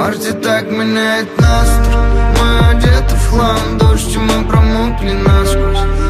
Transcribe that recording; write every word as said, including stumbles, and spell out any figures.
марте так меняет настрой. Мы одеты в хлам, дождь, и мы промокли насквозь.